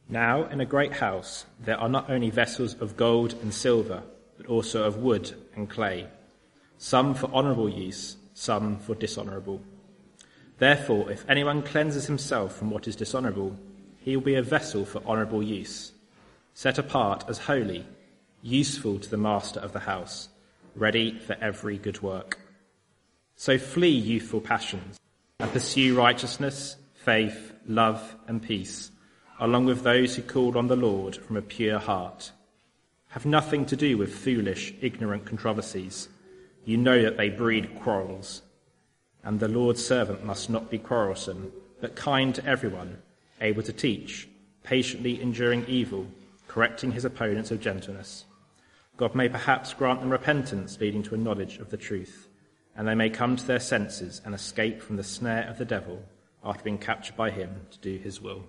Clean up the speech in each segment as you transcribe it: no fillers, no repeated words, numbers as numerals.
Now in a great house there are not only vessels of gold and silver, but also of wood and clay, some for honourable use, some for dishonourable. Therefore, if anyone cleanses himself from what is dishonourable, he will be a vessel for honourable use, set apart as holy, useful to the master of the house, ready for every good work. So flee youthful passions, and pursue righteousness, faith, love, and peace, along with those who call on the Lord from a pure heart. Have nothing to do with foolish, ignorant controversies. You know that they breed quarrels. And the Lord's servant must not be quarrelsome, but kind to everyone, able to teach, patiently enduring evil, correcting his opponents with gentleness. God may perhaps grant them repentance leading to a knowledge of the truth, and they may come to their senses and escape from the snare of the devil after being captured by him to do his will.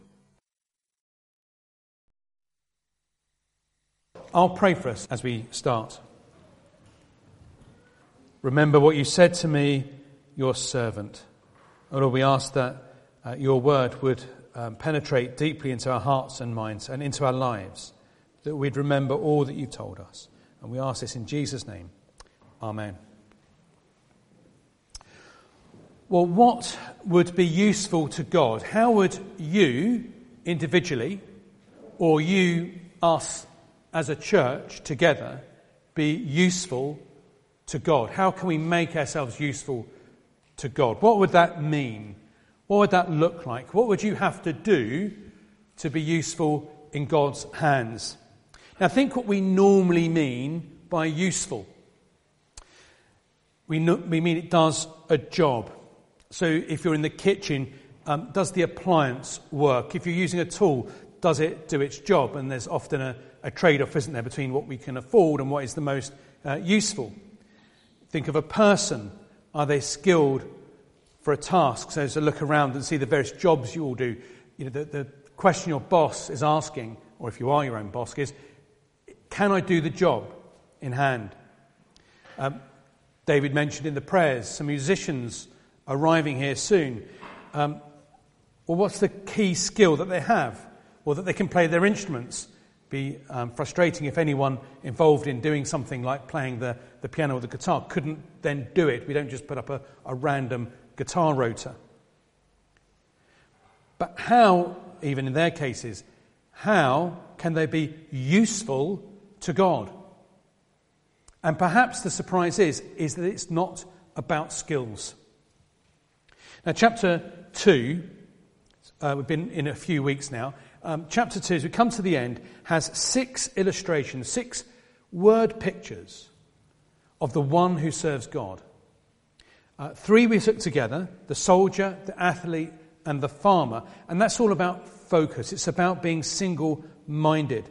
I'll pray for us as we start. Remember what you said to me, your servant. Oh Lord, we ask that your word would penetrate deeply into our hearts and minds and into our lives, that we'd remember all that you've told us. And we ask this in Jesus' name. Amen. Well, what would be useful to God? How would you individually, or you, us as a church together, be useful to God? How can we make ourselves useful to God? What would that mean? What would that look like? What would you have to do to be useful in God's hands? Now think what we normally mean by useful. We mean it does a job. So if you're in the kitchen, does the appliance work? If you're using a tool, does it do its job? And there's often a trade-off, isn't there, between what we can afford and what is the most useful. Think of a person. Are they skilled for a task? So as to look around and see the various jobs you all do, you know, the question your boss is asking, or if you are your own boss, is, can I do the job in hand? David mentioned in the prayers, some musicians arriving here soon. Well, what's the key skill that they have? Or that they can play their instruments? Be frustrating if anyone involved in doing something like playing the piano or the guitar couldn't then do it. We don't just put up a random guitar rotor. But how, even in their cases, how can they be useful to God? And perhaps the surprise is that it's not about skills. Now, chapter 2, we've been in a few weeks now. Chapter 2, as we come to the end, has 6 illustrations, 6 word pictures of the one who serves God. 3 we took together, the soldier, the athlete, and the farmer. And that's all about focus. It's about being single-minded.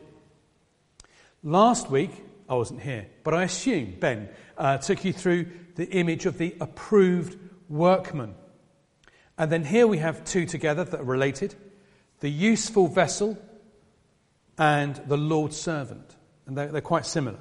Last week, I wasn't here, but I assume Ben took you through the image of the approved workman. And then here we have 2 together that are related. The useful vessel and the Lord's servant. And they're quite similar.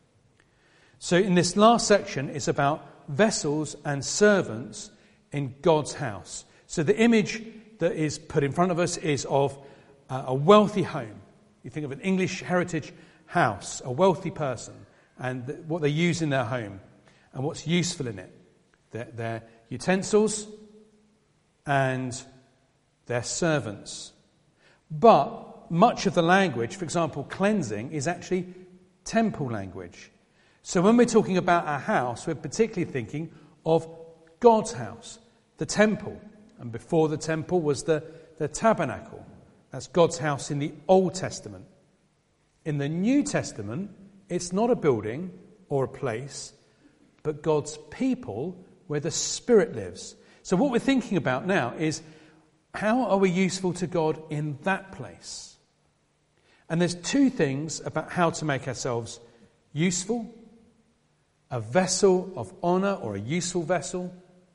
So in this last section, it's about vessels and servants in God's house. So the image that is put in front of us is of a wealthy home. You think of an English heritage house, a wealthy person, and what they use in their home, and what's useful in it. Their utensils and their servants. But much of the language, for example, cleansing, is actually temple language. So when we're talking about our house, we're particularly thinking of God's house, the temple. And before the temple was the tabernacle. That's God's house in the Old Testament. In the New Testament, it's not a building or a place, but God's people where the Spirit lives. So what we're thinking about now is, how are we useful to God in that place? And there's 2 things about how to make ourselves useful: a vessel of honour or a useful vessel,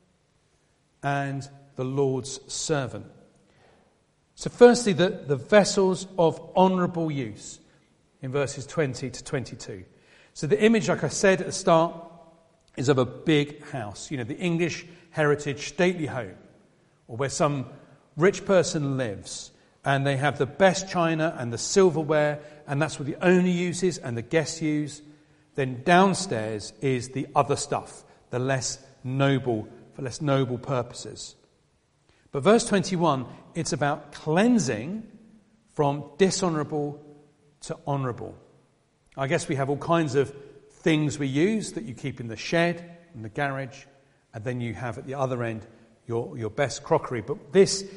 and the Lord's servant. So firstly, the vessels of honourable use in verses 20 to 22. So the image, like I said at the start, is of a big house. You know, the English heritage stately home, or where some rich person lives. and they have the best china and the silverware, and that's what the owner uses and the guests use. Then downstairs is the other stuff, the less noble, for less noble purposes. But verse 21, it's about cleansing from dishonourable to honourable. I guess we have all kinds of things we use that you keep in the shed, in the garage, and then you have at the other end your best crockery. But this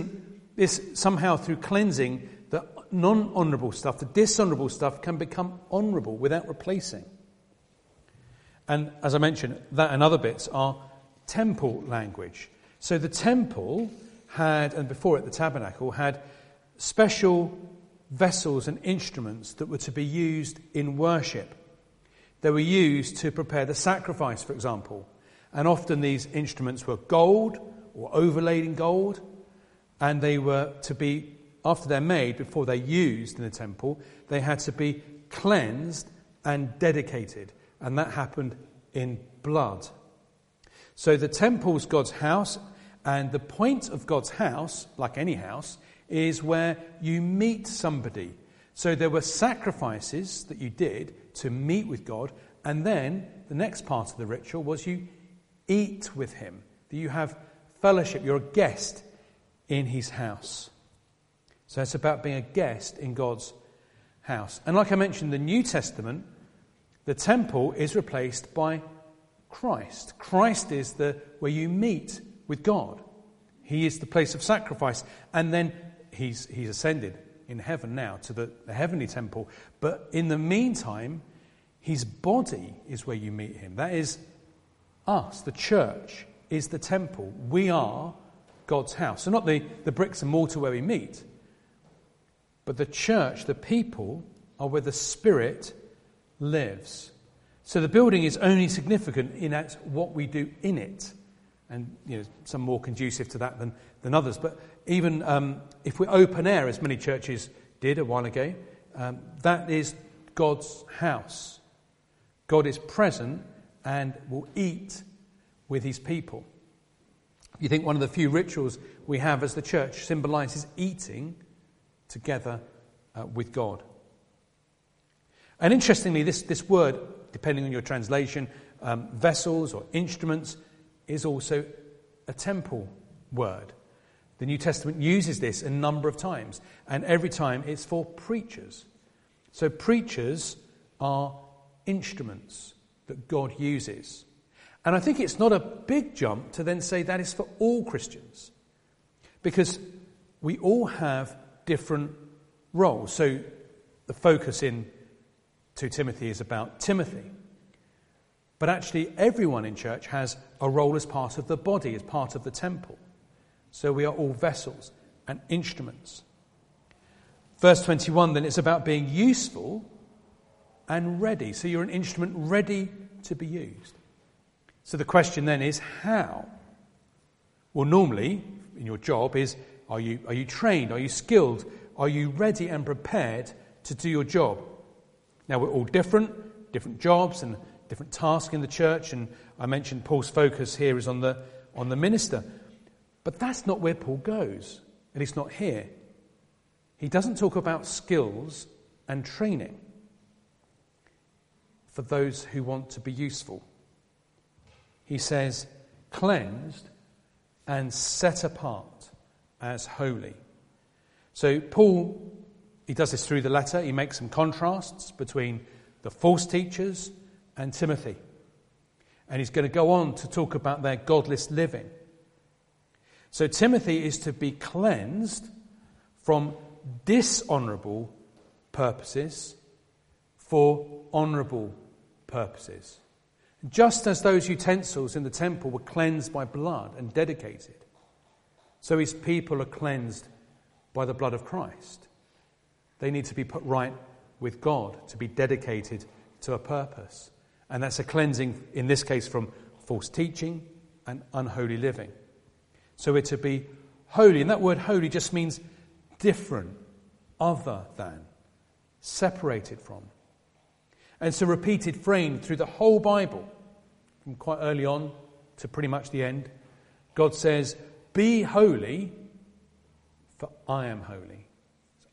somehow through cleansing, the non-honourable stuff, the dishonourable stuff can become honourable without replacing. And as I mentioned, that and other bits are temple language. So the temple had, and before it the tabernacle, had special vessels and instruments that were to be used in worship. They were used to prepare the sacrifice, for example. And often these instruments were gold or overlaid in gold. And they were to be, after they're made, before they're used in the temple, they had to be cleansed and dedicated. And that happened in blood. So the temple's God's house, and the point of God's house, like any house, is where you meet somebody. So there were sacrifices that you did to meet with God, and then the next part of the ritual was you eat with him, that you have fellowship, you're a guest in his house. So it's about being a guest in God's house. And like I mentioned, the New Testament, the temple is replaced by Christ. Christ is where you meet with God. He is the place of sacrifice. And then he's ascended in heaven now to the heavenly temple. But in the meantime, his body is where you meet him. That is us. The church is the temple. We are God's house. So not the bricks and mortar where we meet, but the church, the people, are where the Spirit lives. So the building is only significant in what we do in it. And some more conducive to that than others. But even if we're open air, as many churches did a while ago, that is God's house. God is present and will eat with his people. You think one of the few rituals we have as the church symbolises eating together with God. And interestingly, this word, depending on your translation, vessels or instruments, is also a temple word. The New Testament uses this a number of times, and every time it's for preachers. So preachers are instruments that God uses. And I think it's not a big jump to then say that is for all Christians, because we all have different roles. So the focus in 2 Timothy is about Timothy. But actually everyone in church has a role as part of the body, as part of the temple. So we are all vessels and instruments. Verse 21 then, it's about being useful and ready. So you're an instrument ready to be used. So the question then is how? Well, normally in your job is, are you trained? Are you skilled? Are you ready and prepared to do your job? Now we're all different jobs and different tasks in the church, and I mentioned Paul's focus here is on the minister. But that's not where Paul goes, at least not here. He doesn't talk about skills and training for those who want to be useful. He says, cleansed and set apart as holy. So Paul, he does this through the letter. He makes some contrasts between the false teachers and Timothy. And he's going to go on to talk about their godless living. So Timothy is to be cleansed from dishonourable purposes for honourable purposes. Just as those utensils in the temple were cleansed by blood and dedicated, so his people are cleansed by the blood of Christ. They need to be put right with God, to be dedicated to a purpose. And that's a cleansing, in this case, from false teaching and unholy living. So we're to be holy. And that word holy just means different, other than, separated from. And it's a repeated frame through the whole Bible, from quite early on to pretty much the end. God says, be holy, for I am holy.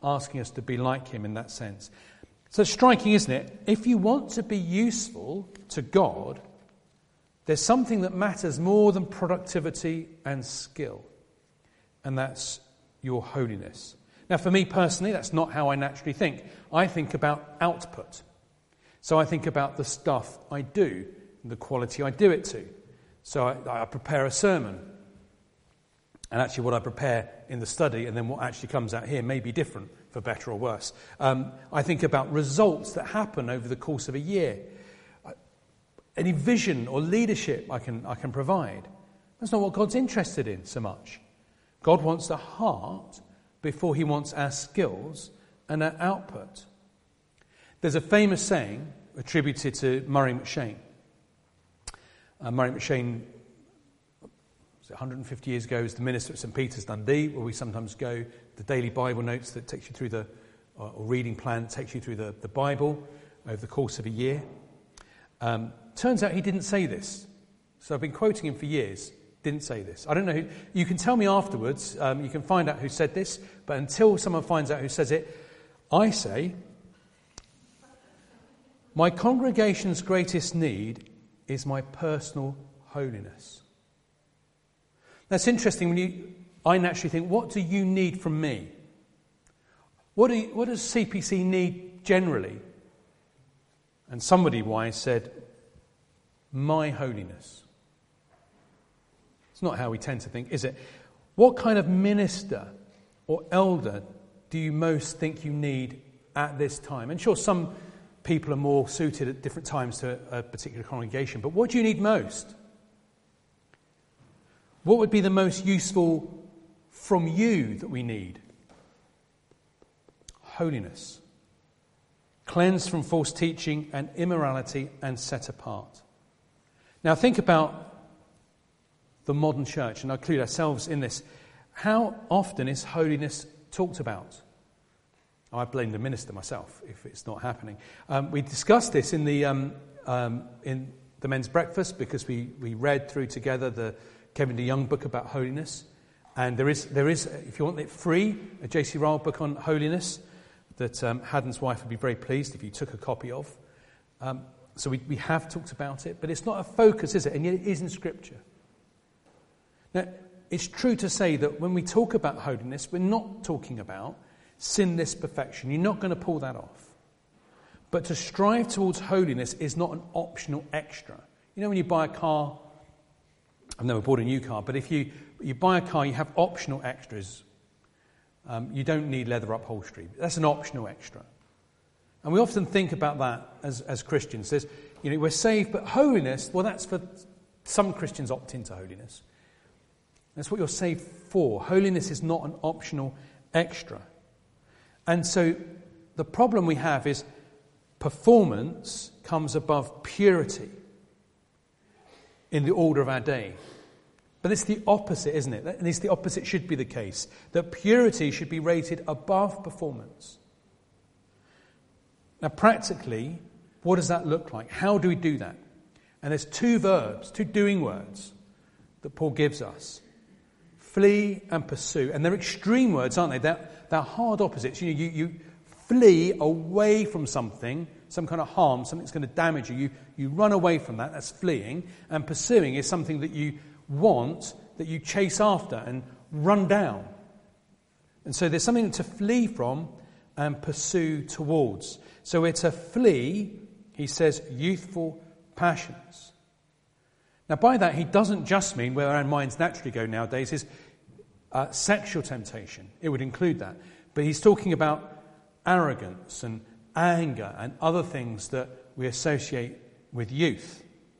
asking us to be like him in that sense. So striking, isn't it? If you want to be useful to God, there's something that matters more than productivity and skill, and that's your holiness. Now, for me personally, that's not how I naturally think. I think about output. So I think about the stuff I do, and the quality I do it to. So I prepare a sermon. And actually what I prepare in the study and then what actually comes out here may be different, for better or worse. I think about results that happen over the course of a year. Any vision or leadership I can provide. That's not what God's interested in so much. God wants the heart before he wants our skills and our output. There's a famous saying attributed to Murray McCheyne. Murray McCheyne, 150 years ago, was the minister at St. Peter's, Dundee, where we sometimes go, the daily Bible notes that takes you through or reading plan that takes you through the Bible over the course of a year. Turns out he didn't say this. So I've been quoting him for years. Didn't say this. I don't know who. You can tell me afterwards. You can find out who said this. But until someone finds out who says it, I say, my congregation's greatest need is my personal holiness. That's interesting. I naturally think, what do you need from me? What does CPC need generally? And somebody wise said, my holiness. It's not how we tend to think, is it? What kind of minister or elder do you most think you need at this time? And sure, some people are more suited at different times to a particular congregation, but what do you need most? What would be the most useful from you that we need? Holiness. Cleansed from false teaching and immorality and set apart. Now think about the modern church, and I include ourselves in this. How often is holiness talked about? I blame the minister myself if it's not happening. We discussed this in the men's breakfast because we read through together the Kevin DeYoung book about holiness, and there is if you want it free, a J.C. Ryle book on holiness that Haddon's wife would be very pleased if you took a copy of. So we have talked about it, but it's not a focus, is it? And yet it is in Scripture. Now, it's true to say that when we talk about holiness, we're not talking about sinless perfection. You're not going to pull that off. But to strive towards holiness is not an optional extra. You know when you buy a car, I've never bought a new car, but if you buy a car, you have optional extras. You don't need leather upholstery. That's an optional extra. And we often think about that as Christians. There's, we're saved, but holiness, well, that's for some Christians opt into holiness. That's what you're saved for. Holiness is not an optional extra. And so the problem we have is performance comes above purity in the order of our day. But it's the opposite, isn't it? At least the opposite should be the case. That purity should be rated above performance. Now, practically, what does that look like? How do we do that? And there's two verbs, two doing words that Paul gives us. Flee and pursue. And they're extreme words, aren't they? They're hard opposites. You flee away from something, some kind of harm, something that's going to damage you. You run away from that. That's fleeing. And pursuing is something that you want, that you chase after and run down. And so there's something to flee from and pursue towards. So we're to flee, he says, youthful passions. Now by that he doesn't just mean where our minds naturally go nowadays is sexual temptation. It would include that. But he's talking about arrogance and anger and other things that we associate with youth.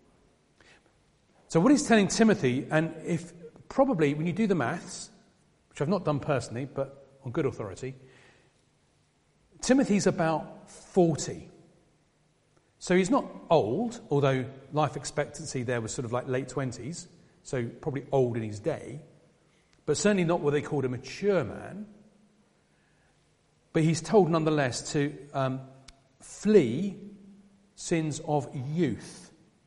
So what he's telling Timothy, and if probably when you do the maths, which I've not done personally, but on good authority, Timothy's about 40. So he's not old, although life expectancy there was sort of like late 20s, so probably old in his day, but certainly not what they called a mature man. But he's told nonetheless to flee sins of youth.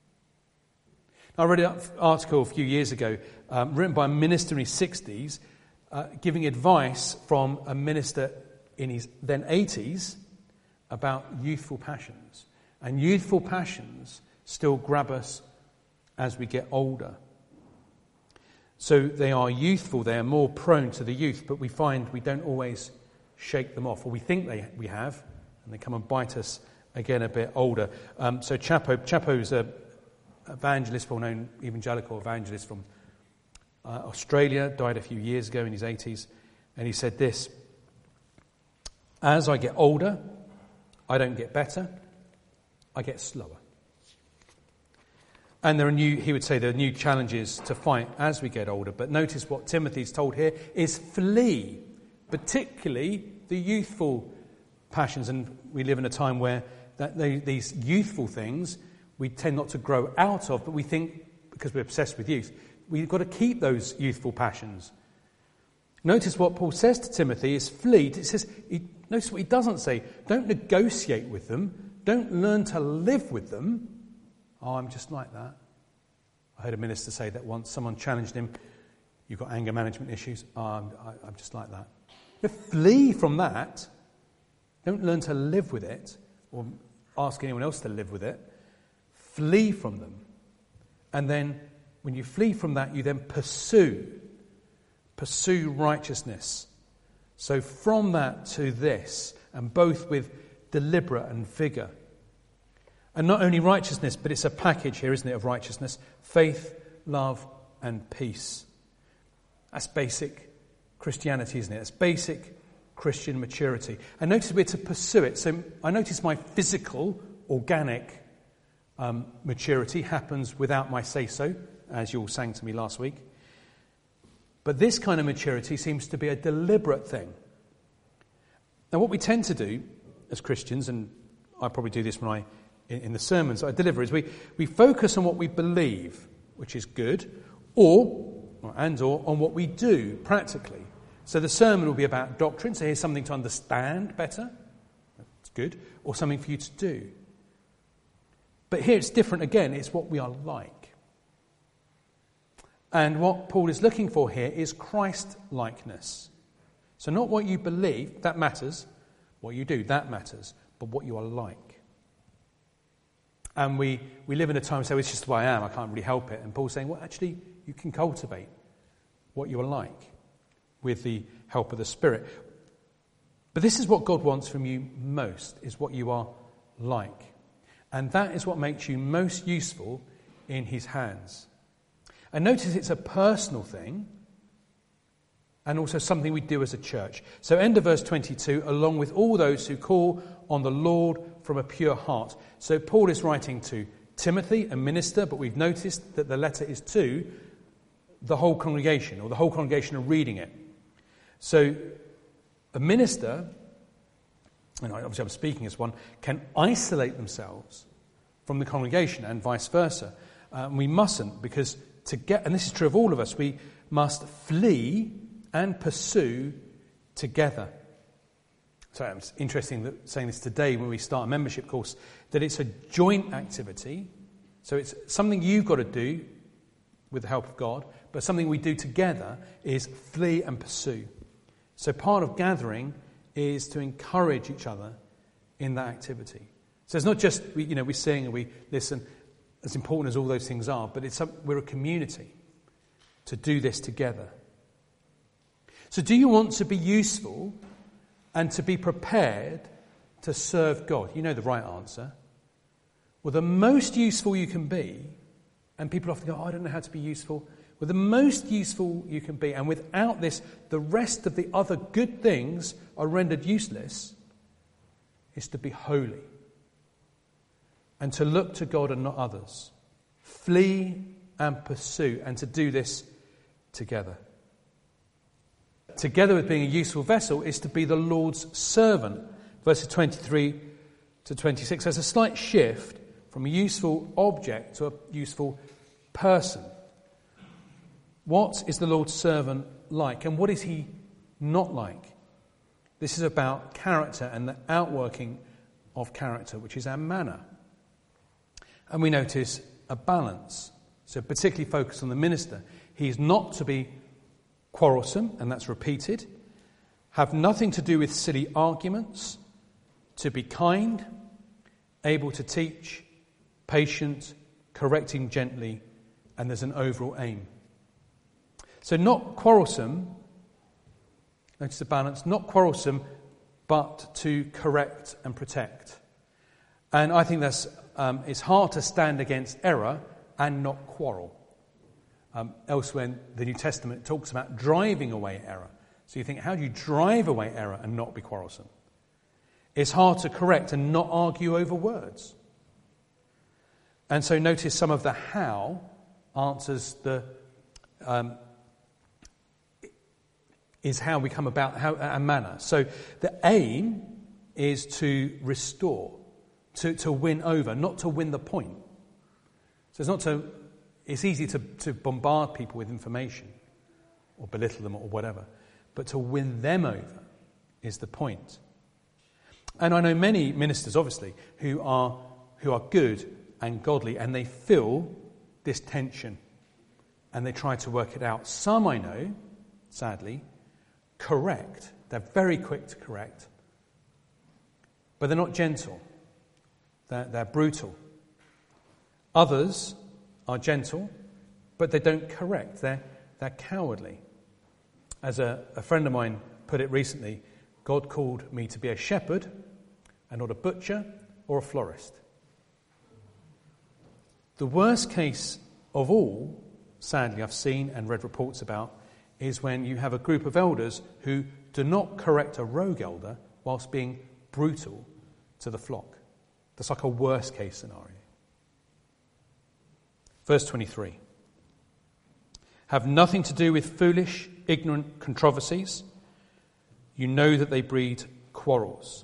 I read an article a few years ago written by a minister in his 60s giving advice from a minister in his then 80s about youthful passions. And youthful passions still grab us as we get older. So they are youthful, they are more prone to the youth, but we find we don't always shake them off, or we think we have, and they come and bite us again a bit older. So Chapo's an evangelist, well-known evangelical evangelist from Australia, died a few years ago in his 80s, and he said this: "As I get older, I don't get better, I get slower." And he would say there are new challenges to fight as we get older. But notice what Timothy's told here is flee, particularly the youthful passions. And we live in a time where these youthful things we tend not to grow out of, but we think, because we're obsessed with youth, we've got to keep those youthful passions. Notice what Paul says to Timothy is flee. Notice what he doesn't say. Don't negotiate with them. Don't learn to live with them. Oh, I'm just like that. I heard a minister say that once. Someone challenged him. You've got anger management issues. Oh, I'm just like that. You flee from that. Don't learn to live with it or ask anyone else to live with it. Flee from them. And then when you flee from that, you then pursue righteousness. So from that to this, and both with deliberate and vigour. And not only righteousness, but it's a package here, isn't it, of righteousness? Faith, love, and peace. That's basic Christianity, isn't it? It's basic Christian maturity. And notice we're to pursue it. So I notice my physical, organic maturity happens without my say-so, as you all sang to me last week. But this kind of maturity seems to be a deliberate thing. Now, what we tend to do as Christians, and I probably do this when in the sermons I deliver, is we focus on what we believe, which is good, or on what we do practically. So the sermon will be about doctrine, so here's something to understand better, that's good, or something for you to do. But here it's different again, it's what we are like. And what Paul is looking for here is Christ-likeness. So not what you believe, that matters, what you do, that matters, but what you are like. And we live in a time where we say, it's just the way I am, I can't really help it. And Paul's saying, well, actually, you can cultivate what you are like with the help of the Spirit. But this is what God wants from you most, is what you are like. And that is what makes you most useful in his hands. And notice it's a personal thing, and also something we do as a church. So end of verse 22, along with all those who call on the Lord from a pure heart. So Paul is writing to Timothy, a minister, but we've noticed that the letter is to the whole congregation, or the whole congregation are reading it. So a minister, and obviously I'm speaking as one, can isolate themselves from the congregation and vice versa. We mustn't, because and this is true of all of us, we must flee and pursue together. So it's interesting that saying this today when we start a membership course, that it's a joint activity. So it's something you've got to do with the help of God, but something we do together is flee and pursue. So part of gathering is to encourage each other in that activity. So it's not just we sing and we listen, as important as all those things are, but we're a community to do this together. So do you want to be useful and to be prepared to serve God? You know the right answer. Well, the most useful you can be, and people often go, I don't know how to be useful. Well, the most useful you can be, and without this, the rest of the other good things are rendered useless, is to be holy and to look to God and not others. Flee and pursue, and to do this together. Together with being a useful vessel is to be the Lord's servant. Verses 23 to 26. There's a slight shift from a useful object to a useful person. What is the Lord's servant like, and what is he not like? This is about character and the outworking of character, which is our manner. And we notice a balance. So particularly focused on the minister. He's not to be quarrelsome, and that's repeated. Have nothing to do with silly arguments, to be kind, able to teach, patient, correcting gently, and there's an overall aim. So not quarrelsome, notice the balance, not quarrelsome, but to correct and protect. And I think that's it's hard to stand against error and not quarrel. Elsewhere in the New Testament, it talks about driving away error. So you think, how do you drive away error and not be quarrelsome? It's hard to correct and not argue over words. And so notice some of the how answers the is how we come about a manner. So the aim is to restore, to win over, not to win the point. So it's easy to bombard people with information or belittle them or whatever, but to win them over is the point. And I know many ministers, obviously, who are good and godly, and they feel this tension and they try to work it out. Some I know, sadly, correct. They're very quick to correct, but they're not gentle. They're brutal. Others are gentle, but they don't correct. They're cowardly. As a friend of mine put it recently, God called me to be a shepherd and not a butcher or a florist. The worst case of all, sadly, I've seen and read reports about, is when you have a group of elders who do not correct a rogue elder whilst being brutal to the flock. That's like a worst case scenario. Verse 23. Have nothing to do with foolish, ignorant controversies. You know that they breed quarrels.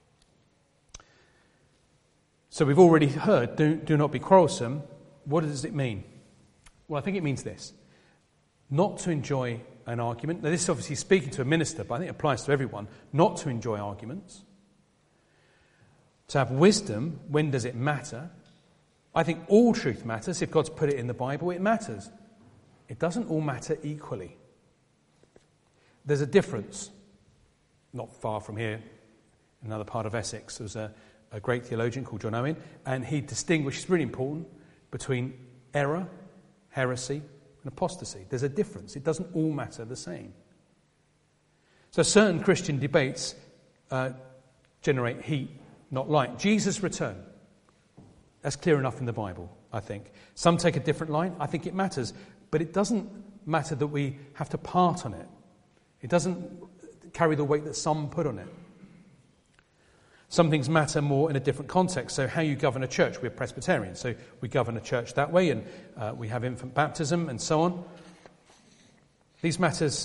So we've already heard, do not be quarrelsome. What does it mean? Well, I think it means this. Not to enjoy an argument. Now, this is obviously speaking to a minister, but I think it applies to everyone. Not to enjoy arguments. To have wisdom, when does it matter? I think all truth matters. If God's put it in the Bible, it matters. It doesn't all matter equally. There's a difference. Not far from here, in another part of Essex, there was a great theologian called John Owen, and he distinguished, it's really important, between error, heresy, and apostasy. There's a difference. It doesn't all matter the same. So certain Christian debates generate heat, not light. Jesus' return. That's clear enough in the Bible, I think. Some take a different line. I think it matters. But it doesn't matter that we have to part on it. It doesn't carry the weight that some put on it. Some things matter more in a different context. So how you govern a church. We're Presbyterian, so we govern a church that way, and we have infant baptism and so on. These things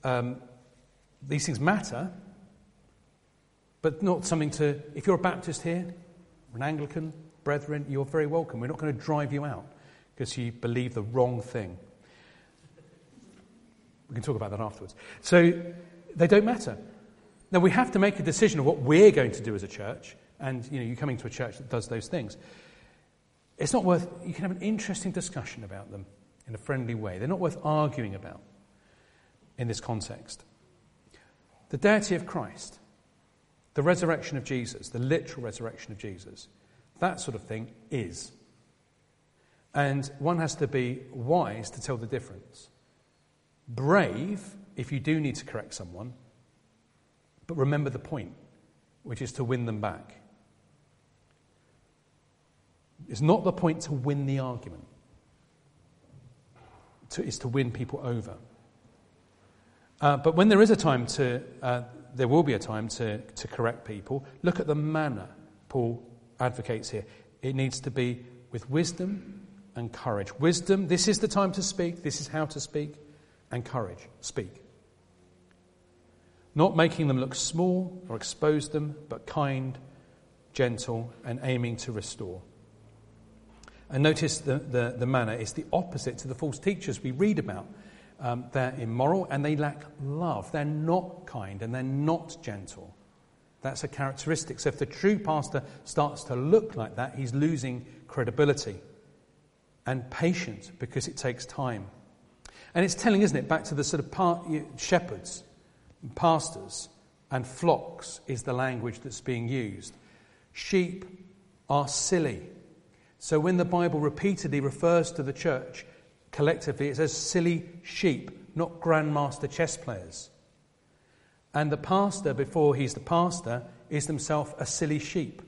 matter, but not something to... If you're a Baptist here, or an Anglican, brethren, you're very welcome. We're not going to drive you out because you believe the wrong thing. We can talk about that afterwards. So they don't matter. Now, we have to make a decision of what we're going to do as a church, and you're coming to a church that does those things. It's not worth... You can have an interesting discussion about them in a friendly way. They're not worth arguing about in this context. The deity of Christ, the resurrection of Jesus, the literal resurrection of Jesus, that sort of thing is. And one has to be wise to tell the difference. Brave if you do need to correct someone, but remember the point, which is to win them back. It's not the point to win the argument. It's to win people over. But when there is a time there will be a time to correct people. Look at the manner Paul advocates here. It needs to be with wisdom and courage. Wisdom, this is the time to speak, this is how to speak, and courage, speak. Not making them look small or expose them, but kind, gentle, and aiming to restore. And notice the manner is the opposite to the false teachers we read about. They're immoral and they lack love. They're not kind and they're not gentle. That's a characteristic. So if the true pastor starts to look like that, he's losing credibility and patience because it takes time. And it's telling, isn't it, back to the sort of shepherds. pastors, and flocks is the language that's being used. Sheep are silly. So when the Bible repeatedly refers to the church collectively, it says silly sheep, not grandmaster chess players. And the pastor, before he's the pastor, is himself a silly sheep.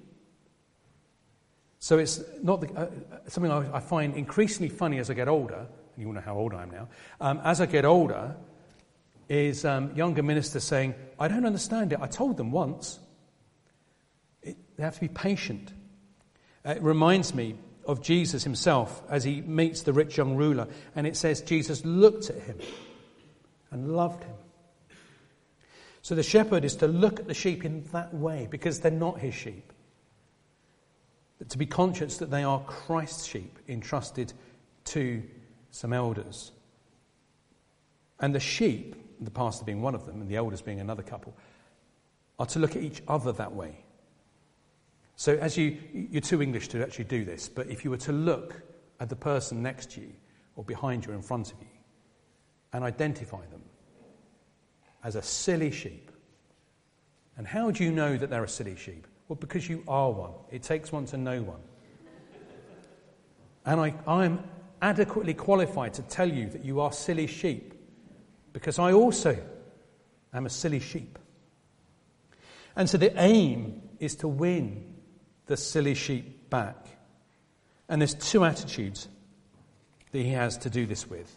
So it's not something I find increasingly funny as I get older, and you all know how old I am now, as I get older, is younger ministers saying, I don't understand it. I told them once. They have to be patient. It reminds me of Jesus himself as he meets the rich young ruler, and it says Jesus looked at him and loved him. So the shepherd is to look at the sheep in that way, because they're not his sheep. To be conscious that they are Christ's sheep entrusted to some elders. And the sheep, the pastor being one of them and the elders being another couple, are to look at each other that way. So as you're too English to actually do this, but if you were to look at the person next to you or behind you or in front of you and identify them as a silly sheep. And how do you know that they're a silly sheep? Well, because you are one. It takes one to know one. And I'm adequately qualified to tell you that you are silly sheep, because I also am a silly sheep. And so the aim is to win the silly sheep back. And there's two attitudes that he has to do this with: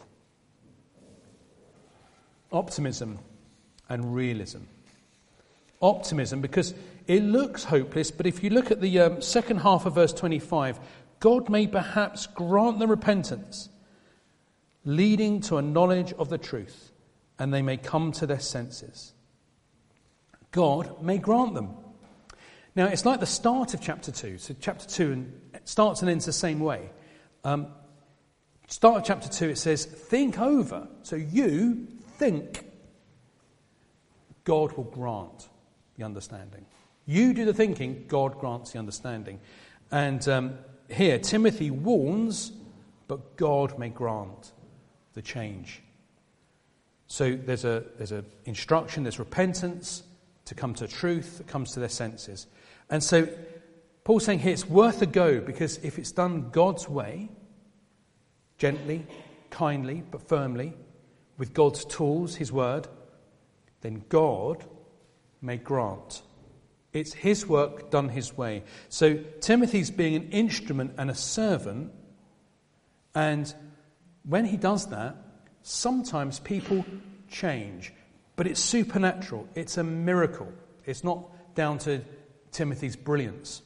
optimism and realism. Optimism, because it looks hopeless, but if you look at the second half of verse 25, God may perhaps grant them repentance, leading to a knowledge of the truth, and they may come to their senses. God may grant them. Now, it's like the start of chapter 2. So chapter 2 starts and ends the same way. Start of chapter 2, it says, think over. So you think. God will grant the understanding. You do the thinking, God grants the understanding. And here, Timothy warns, but God may grant the change. So there's a instruction, there's repentance to come to truth that comes to their senses. And so Paul's saying here it's worth a go, because if it's done God's way, gently, kindly, but firmly, with God's tools, his word, then God may grant. It's his work done his way. So Timothy's being an instrument and a servant, and when he does that, sometimes people change. But it's supernatural. It's a miracle. It's not down to Timothy's brilliance.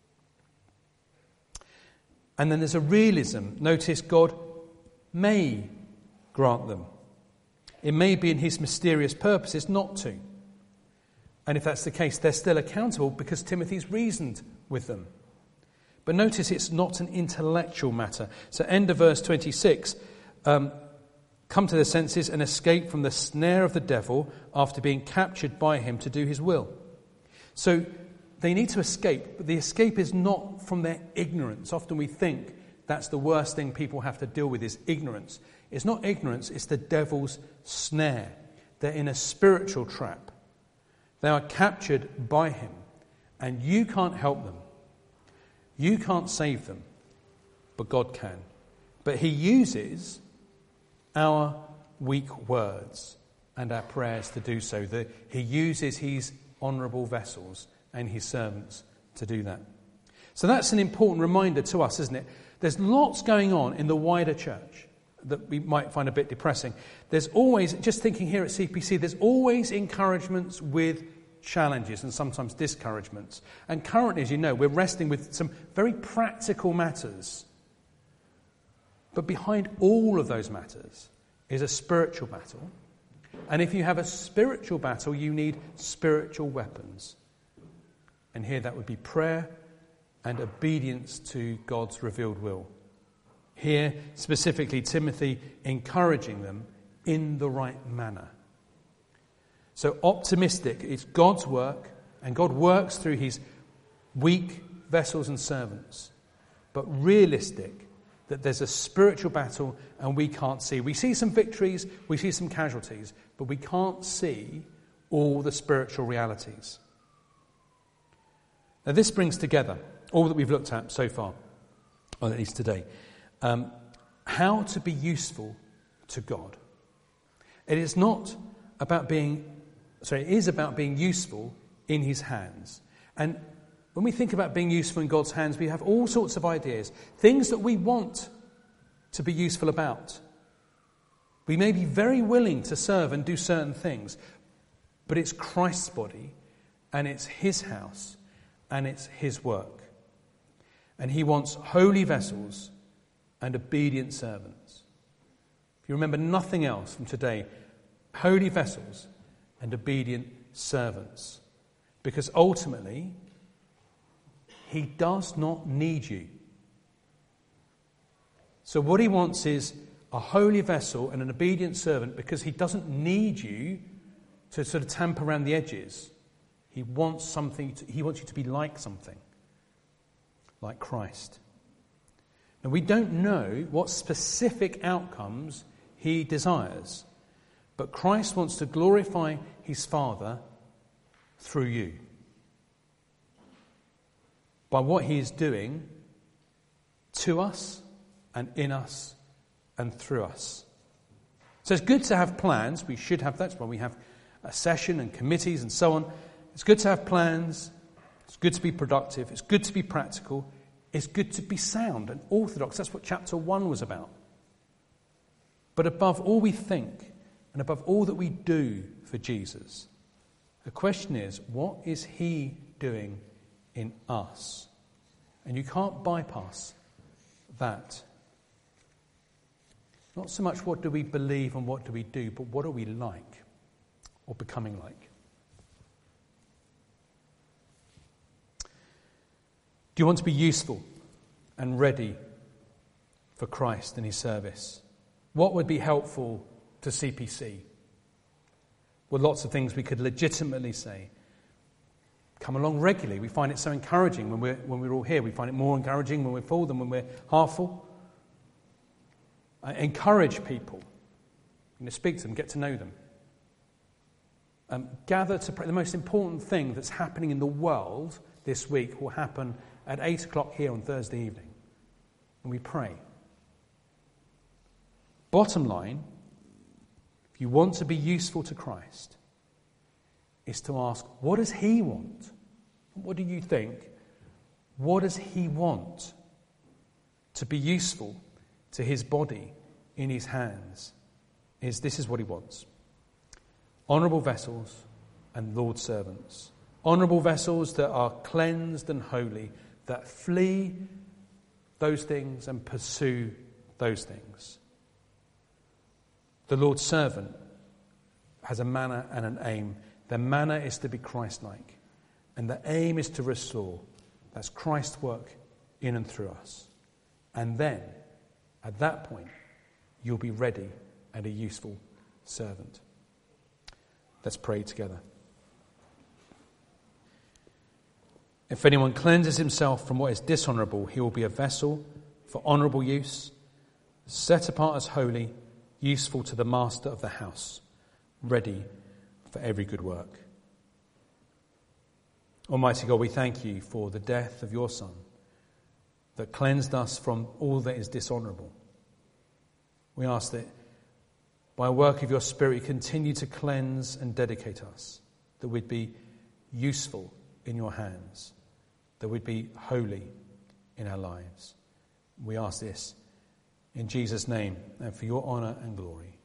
And then there's a realism. Notice God may grant them. It may be in his mysterious purposes not to. And if that's the case, they're still accountable because Timothy's reasoned with them. But notice it's not an intellectual matter. So end of verse 26, come to their senses and escape from the snare of the devil after being captured by him to do his will. So they need to escape, but the escape is not from their ignorance. Often we think that's the worst thing people have to deal with is ignorance. It's not ignorance, it's the devil's snare. They're in a spiritual trap. They are captured by him, and you can't help them. You can't save them, but God can. But he uses our weak words and our prayers to do so. He uses his honourable vessels and his servants to do that. So that's an important reminder to us, isn't it? There's lots going on in the wider church that we might find a bit depressing. There's always, just thinking here at CPC, there's always encouragements with challenges and sometimes discouragements. And currently, as you know, we're wrestling with some very practical matters. But behind all of those matters is a spiritual battle. And if you have a spiritual battle, you need spiritual weapons. And here that would be prayer and obedience to God's revealed will. Here, specifically, Timothy encouraging them in the right manner. So optimistic, it's God's work, and God works through his weak vessels and servants. But realistic, that there's a spiritual battle and we can't see. We see some victories, we see some casualties, but we can't see all the spiritual realities. Now this brings together all that we've looked at so far, or at least today, how to be useful to God. It is about being useful in his hands. And when we think about being useful in God's hands, we have all sorts of ideas, things that we want to be useful about. We may be very willing to serve and do certain things, but it's Christ's body, and it's his house, and it's his work. And he wants holy vessels and obedient servants. If you remember nothing else from today, holy vessels and obedient servants. Because ultimately, he does not need you. So what he wants is a holy vessel and an obedient servant, because he doesn't need you to sort of tamper around the edges. He wants he wants you to be like something, like Christ. Now, we don't know what specific outcomes he desires, but Christ wants to glorify his Father through you by what he is doing to us and in us and through us. So it's good to have plans. We should have that. That's why we have a session and committees and so on. It's good to have plans. It's good to be productive. It's good to be practical. It's good to be sound and orthodox. That's what chapter 1 was about. But above all we think and above all that we do for Jesus, the question is, what is he doing in us? And you can't bypass that. Not so much what do we believe and what do we do, but what are we like or becoming like? Do you want to be useful and ready for Christ and his service? What would be helpful to CPC? Well, lots of things we could legitimately say. Come along regularly. We find it so encouraging when we're all here. We find it more encouraging when we're full than when we're half full. Encourage people. Speak to them, get to know them. Gather to pray. The most important thing that's happening in the world this week will happen at 8 o'clock here on Thursday evening. And we pray. Bottom line, if you want to be useful to Christ, is to ask, what does he want? What do you think? What does he want to be useful to his body in his hands? This is what he wants. Honourable vessels and Lord's servants. Honourable vessels that are cleansed and holy, that flee those things and pursue those things. The Lord's servant has a manner and an aim. The manner is to be Christ-like, and the aim is to restore. That's Christ's work in and through us. And then, at that point, you'll be ready and a useful servant. Let's pray together. If anyone cleanses himself from what is dishonourable, he will be a vessel for honourable use, set apart as holy, useful to the master of the house, ready for every good work. Almighty God, we thank you for the death of your Son that cleansed us from all that is dishonourable. We ask that by a work of your Spirit, you continue to cleanse and dedicate us, that we'd be useful in your hands, that we'd be holy in our lives. We ask this in Jesus' name and for your honour and glory.